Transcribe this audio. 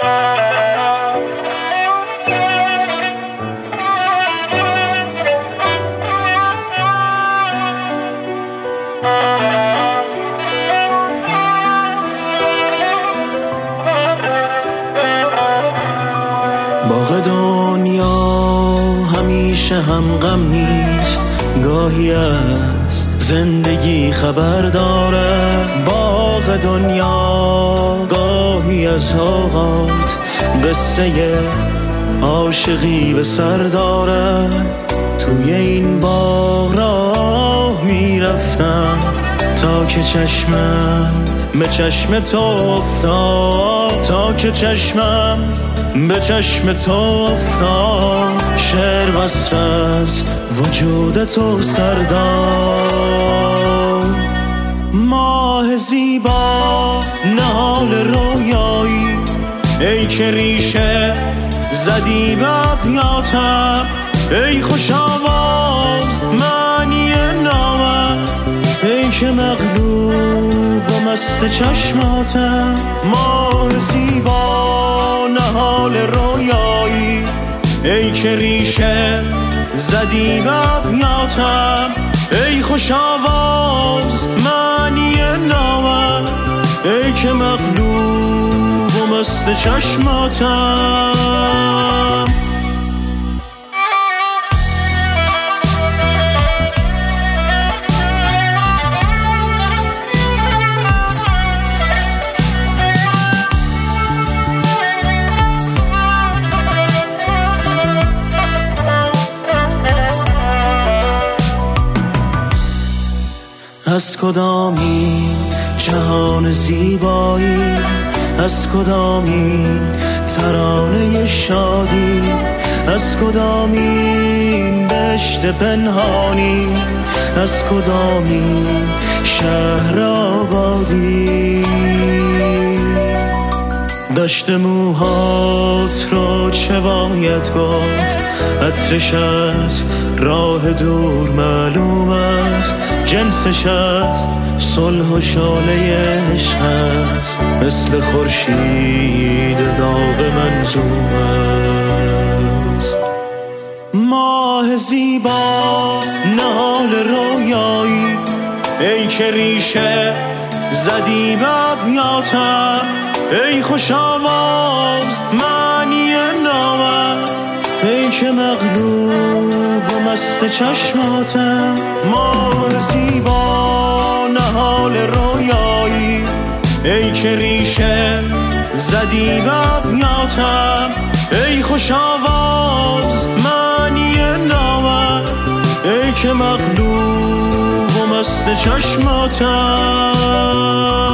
باغ دنیا همیشه هم غم نیست، گاهی از زندگی خبر داره. باغ دنیا گاهی از اوقات قصه عاشقی به سر دارد. توی این باغ راه میرفتم تا که چشمم به چشم تو افتاد، تا که چشمم به چشم تو افتاد. شعر وصف از وجود تو سر داد. ماه زیبا نهال رویایی، ای که ریشه زدی به ابیاتم. ای خوش آواز معنی نامم، ای که مغلوب و مست چشماتم. ماه زیبا نهال رویایی، ای که ریشه زدی به ابیاتم. ای خوش آواز معنی نامم، ای که مغلوب و مست چشماتم. از کدامین جهان زیبایی، از کدامین ترانه شادی، از کدامین بهشت پنهانی، از کدامین شهر آبادی. دشت موهات رو چه باید گفت، عطرش از راه دور معلوم است. جنسش از صلح و شاله عشق است، مثل خورشید داغ منظوم است. ماه زیبا نهال رویایی، ای که ریشه زدی به ابیاتم. ای خوش آواز معنی نامم، ای که مغلوب و مست چشماتم. ماه زیبا نهال رویایی، ای که ریشه زدی به ابیاتم. ای خوش آواز معنی نامم، ای که مغلوب و مست چشماتم.